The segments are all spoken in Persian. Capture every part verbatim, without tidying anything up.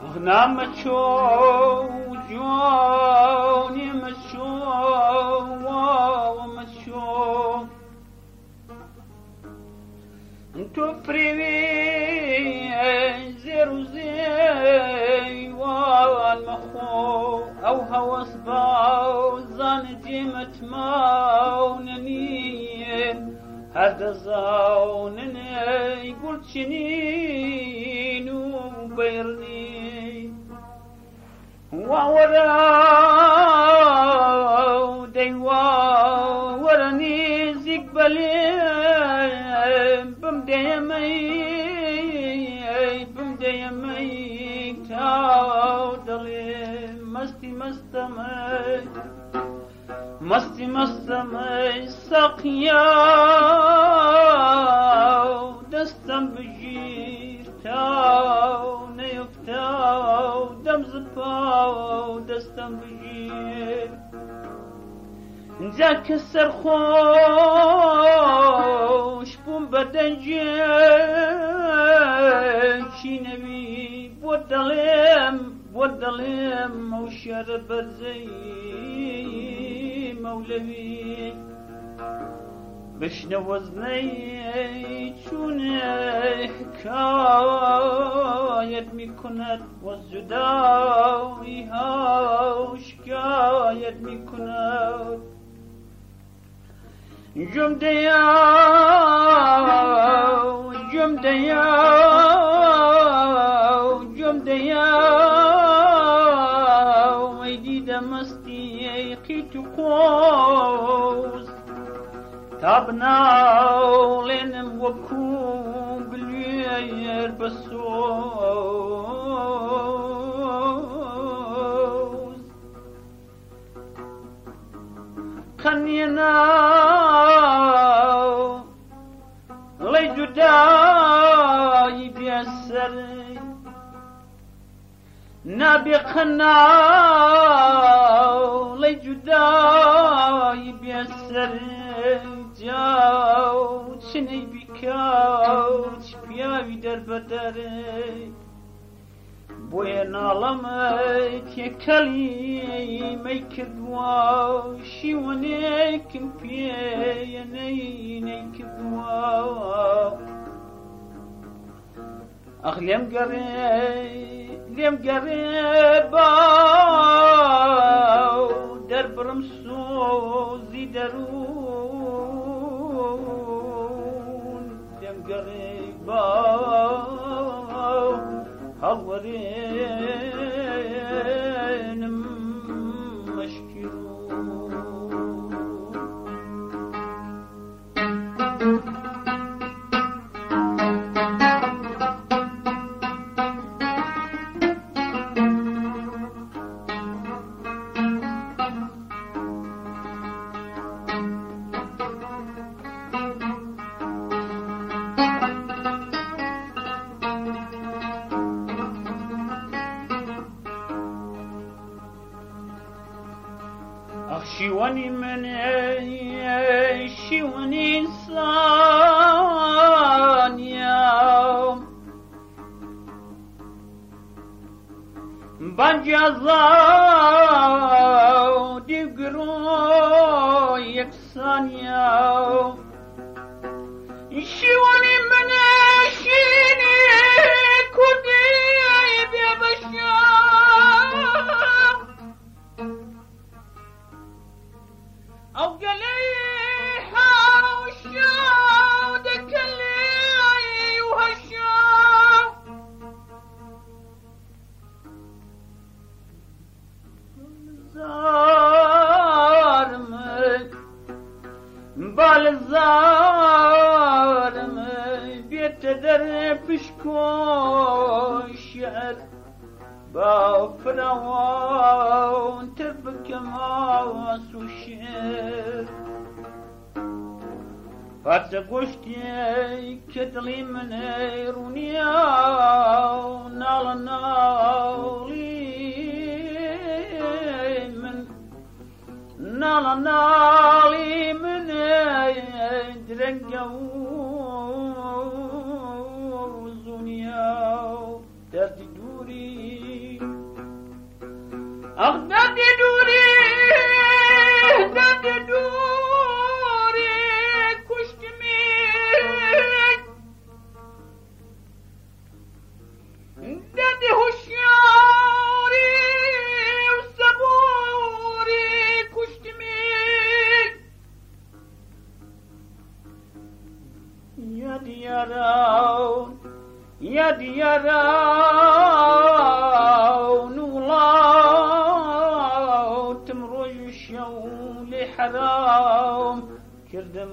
نامچو جوانی مچو ومچو تو فریوی زیر و زی والمخو او هوس باو زان جیمت ماوننی هذا زاونني يقول شنين وبيرني وورا ديوا وراني زيك بلي بمديمي بمديمي تاو دلي مستي مستمي مستي مستمي ساقيا دستم بجير تاو نيفتاو دم زفاو دستم بجير ذاك السرخوش بوم بدنجي شي نبي بودلم بودلم وشرب زي مولوي بشنو وزني شوني حكاية ميكونت والزداويها وشكاية ميكونت جمديا جمديا جمديا ويدي دمستي قيتو قوس تابناو لنم وكوم بالوير بسوس خنيناو لجداي بيسر نبي خناو لجداي بيسر جاو چنی بیکاو چپیاوی در بدره بوی نالمه تیکلی میکدوا شیوانه کم پیه نی نیکدوا اخ لیم گره لیم گره باو در برم سوزی درو قريبا هالورين مشكلون شيواني من شيواني إنسان يوم بنجازاو ديقرو يكسان يوم شيواني من شيني كودي بيبشا أو قليحة وشاو دكلي وهشاو زارمي بالزارمي بيت دربشكو شعر بافراوان تبك ماس وشعر فتقشتي كتلي من رونيا نال نالي من نال نالي من درنقو زونيا دردي دوري حرام کردم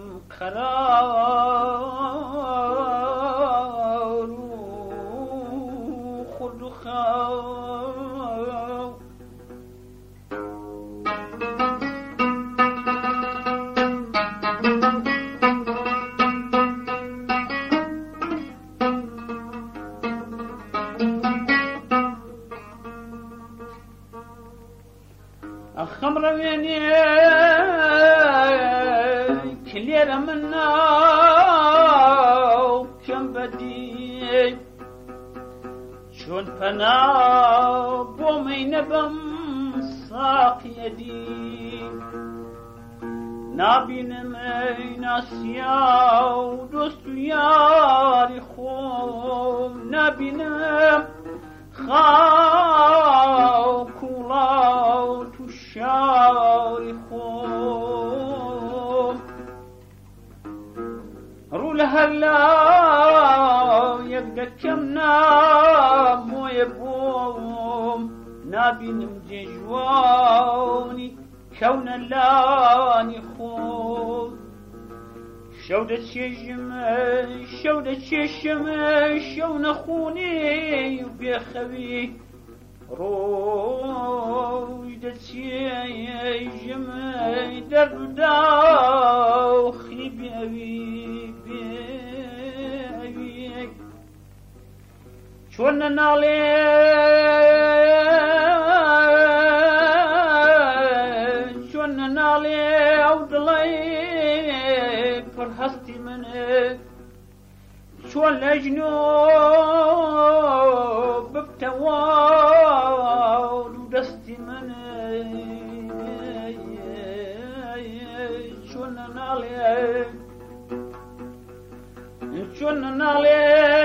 قرار و خورد و خاو الخمر ويني كليرة منا وكم بدي شون فنا بومي نبم ساق يدي نابين مي ناسيا ودوست ياري خوم نابين خاو كولاو تشاري خوم رول هلا يبقى كم نام ويبوم نابين مجيجواني كون اللاني خوم شودة شجمة شودة شجمة شون خوني وبيخوي روجدة شجمة درب داو خيبي أبي بيبي شون نالي شون نالي أودلي فرحستي منك شو الأجنوب بتوال ودستي منك شو نالي شو نالي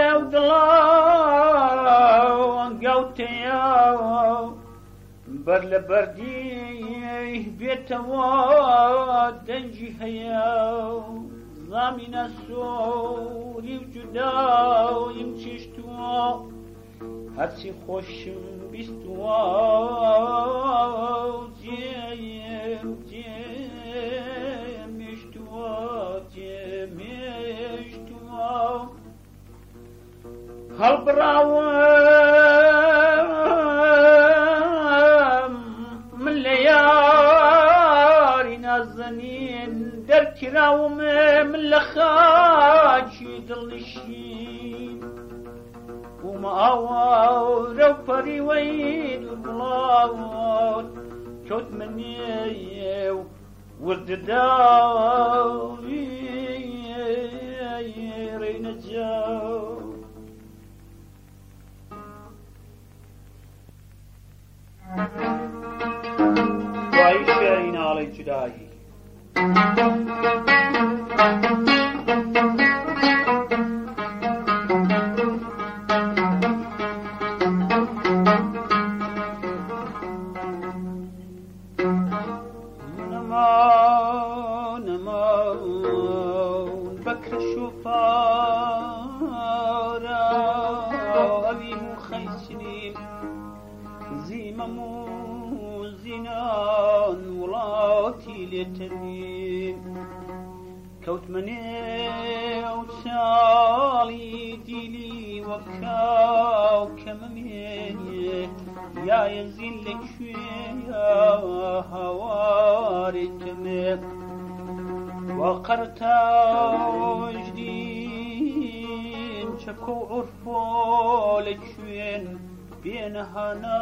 ودلا وانقوتي يا برل بردي بيتوا دنجي هيا ضامن السور وجدا يمشيشتوا هرسي خوشم بيستوا جيم جيم يشتوا جيم يشتوا هل براوام من ليالي نازنين دركراوم من لخاج يدل الشين وما أواو رو فري ويد البلاوات كوت مني ورد داو رين الجو وعيشين على جداي نما نما بكر الشفارة أبي مخيسنين زيممو زنان ولاتي لتنين كوت مني وسالي ديلي وكاو كمميني يا ينزل لك شوية هواري تمك وقرتا وجدين شكو عرفو لك شوين بين هنا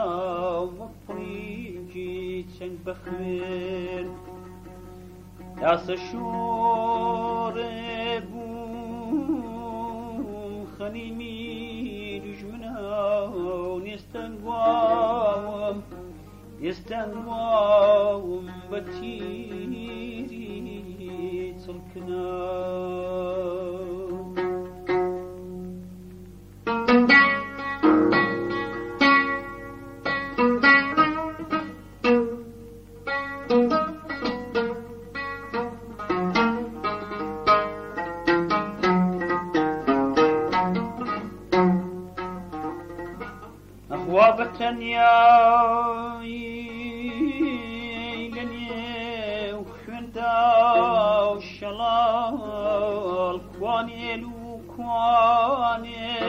وفريجي تشن بخوين يا سشور بوم خنيمي دجمنا يستنقوام يستنقوام بتيري تلكنا أخوابة يا لني وخنتا جلال کوانێل و کوانێ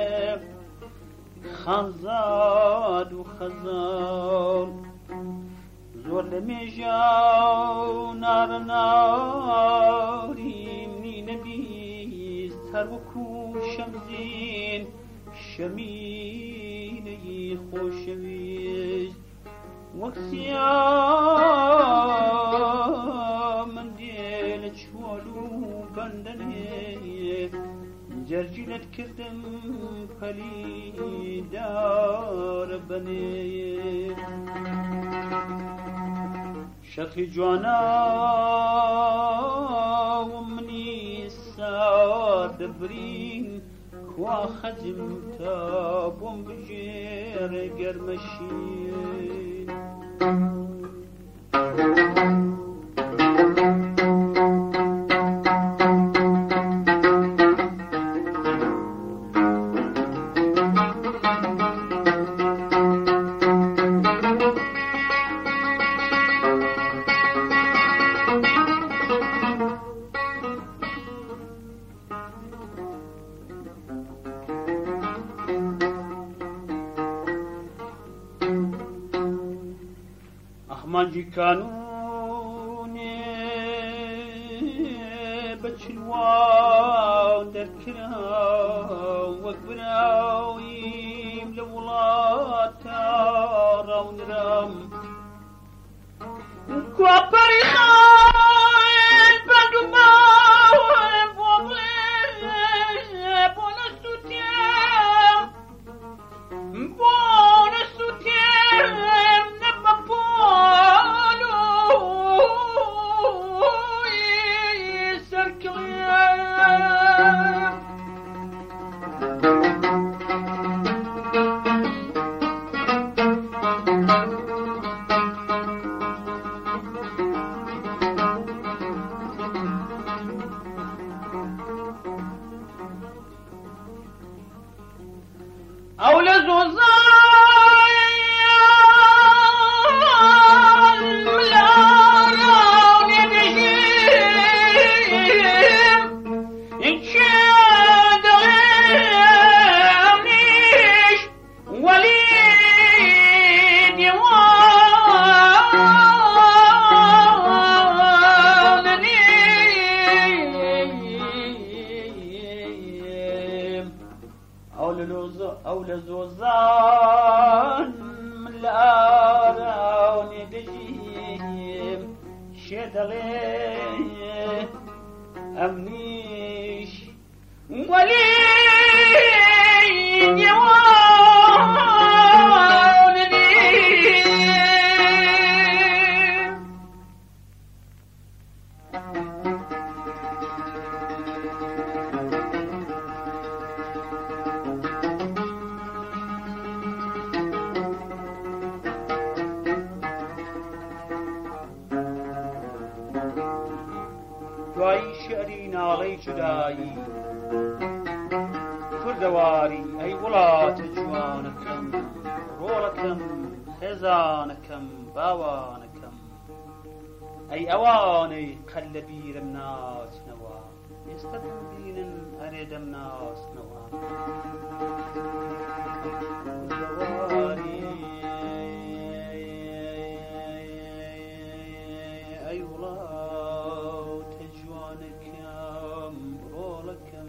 خەزاد و خەزان زۆر لە مێژا و نارەناوری منی نەبیست هەر وەکو شەمزین شەمینەی خۆشەویست وەک سیا من دێ لە چۆل و بەندەنێ جەرجینت کردم پەلیدارە بەنێ شەقی جوانە و منی سار دەبرین کوا خەزم تا بۆم بژێرە گەرمەشین ئەحمەدی کانونێ بە چلواو دەرکرا وەک براویم لە وڵاتە ڕاونرام کوا پەریخان بەند و باوەم بۆ بڵێ بۆ نەسووتێم بۆ نەسووتێم نەبە ئەو لە زۆزان ملاڕاونێ دەژیم ئینچێ دەڵێمنیش وەلی دیوانەنیم ئەو لە زۆزان من لە ئاراونێ دەژیم شێ دەڵێ ئەمنیش وەلی دیوانەنیم دوایی شعری ناڵەی جودایی کوردەواری ئەی وڵاتە جوانەکەم ڕۆڵەکەم خێزانەکەم باوانەکەم ئەی ئەوانەی قەل لە بیرم ناچنەوە ئێستا ببینن هەرێ دەمناسنەوە ئەی وڵاتە جوانەکەم ڕۆڵەکەم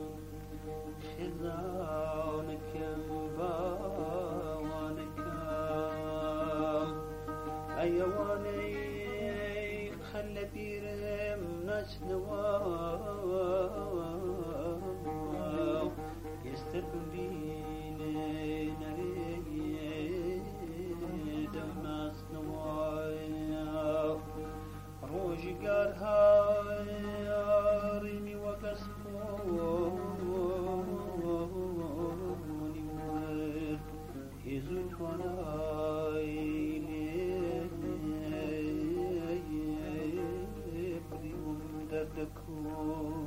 خێزانەکەم باوانەکەم ئەی ئەوانەی قەل لە بیرم ناچنەوە ئێستا ببینن هەرێ دەمناسنەوە ڕۆژگار هاڕیمی وەگەسپۆنی ورد هێزوو توانای لێ بریوم دەردەکۆ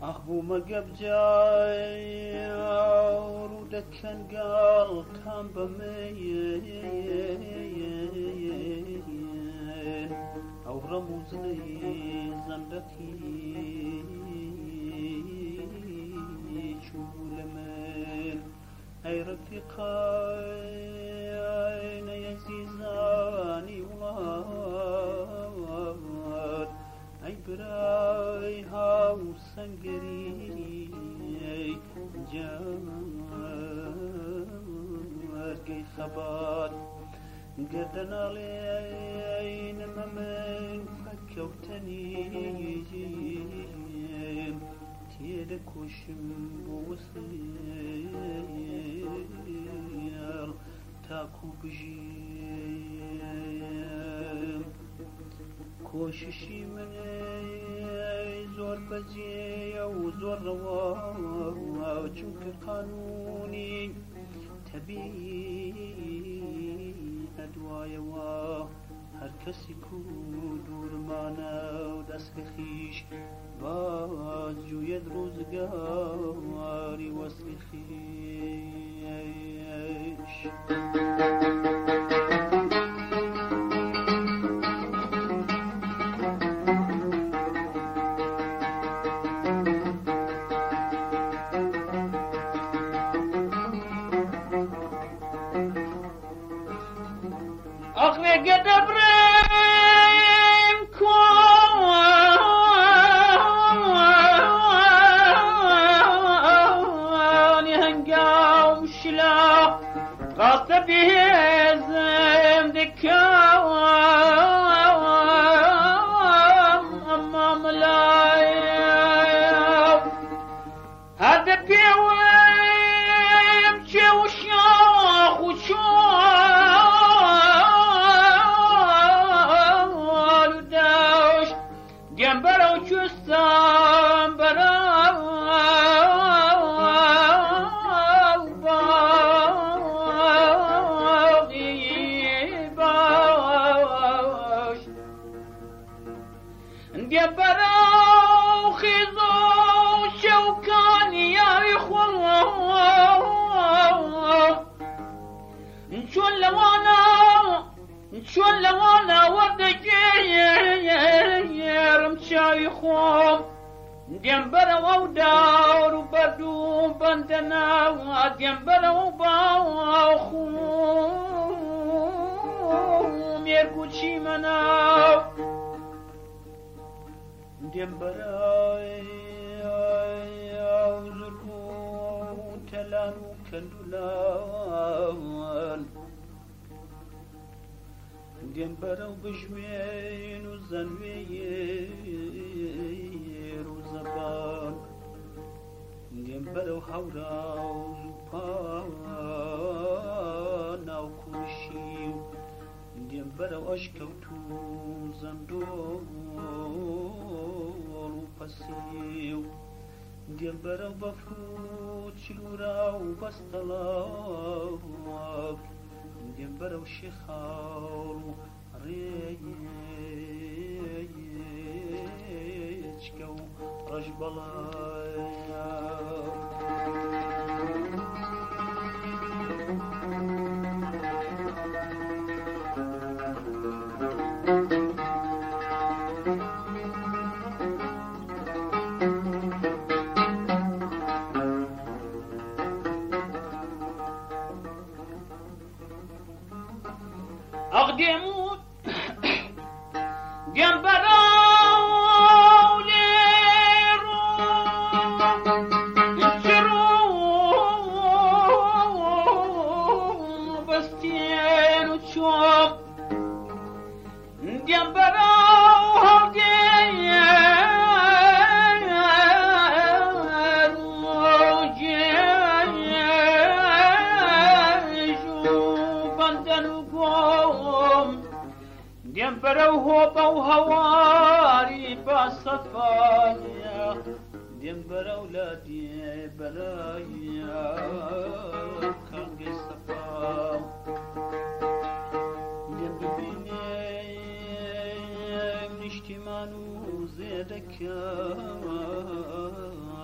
أخبو مقبجاي ورودك كان قال كان بمين أو رموزني زندتي شو لمن أي رفيقين يزيزاني وار أي براي هاو سنگري جار كي خبر قدنا لين ممن فكوتني تيدك وشم بوصير تاكو بجيم کوششی من زور بجی و زور روا چونکه قانونی تبی ادوای و هر کسی کو دور مانا و دست خیش باز جوید روزگاری وصل خیش قد ابراهيم كون يهنقاو شلا غاص به زم دكاو امام لايو هذا بيوم شو شاخ وشاخ جنبرو چستم برو باقی باش جنبرو خیزو شوکانی یاری خواه چون لوانا چون لوانا وردجی شاي خوم ديمبر ودار وبردو بندنا ديمبر وباو خوم يركوشي منا ديمبر زركو تلانو كندولان ديمبرو بجمين وزنوير وزبان ديمبرو حورا وزبانا وكوشيو ديمبرو أشكوتو زندور وفسيو ديمبرو بفروت شلورا وبستلاك ديمبرو شيخاو ريجكو رجبلايا أقدموا جنبرو ليرو يشرو بستين وشوم جنبرو ديمبرو هوبا وهواري بصفايا ديمبرو لا ديبلايا كان قصفا ديمبريني من اجتمانو زيدك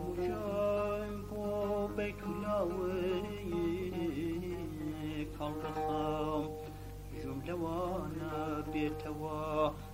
دێموژایم بۆ بەیتولاوێ کاڵدەخەم ژوم لەوانە بێتەوە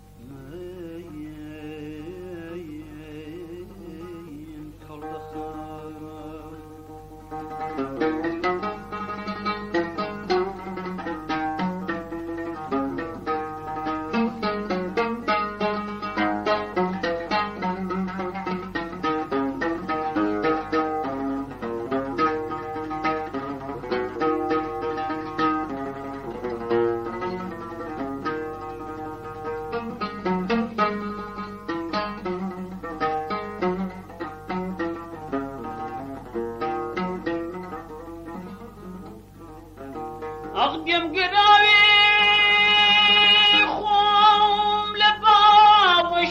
أقدم قداوي خوم لبابش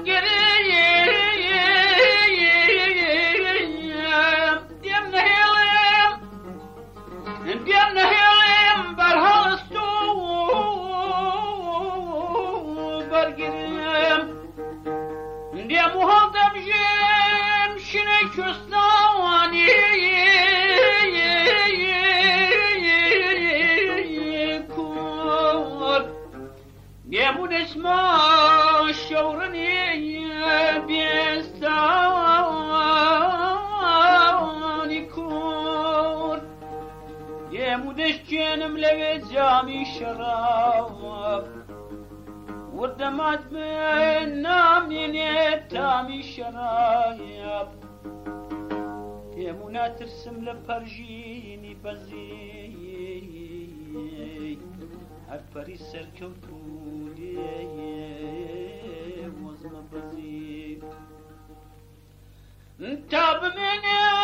وقريم ديمنا هيلم ديمنا هيلم برهالستو برقريم ديمو هالدم جيم شني شستواني يمون اسمه شورني بيستاني كون يمون اشجنم لبيت جامي شراب ودمات من نامين يتامي شرايب يمون ترسم لبرجيني بزي هرپری سرکەوتووی وەزمە بەزی تا بمێنێ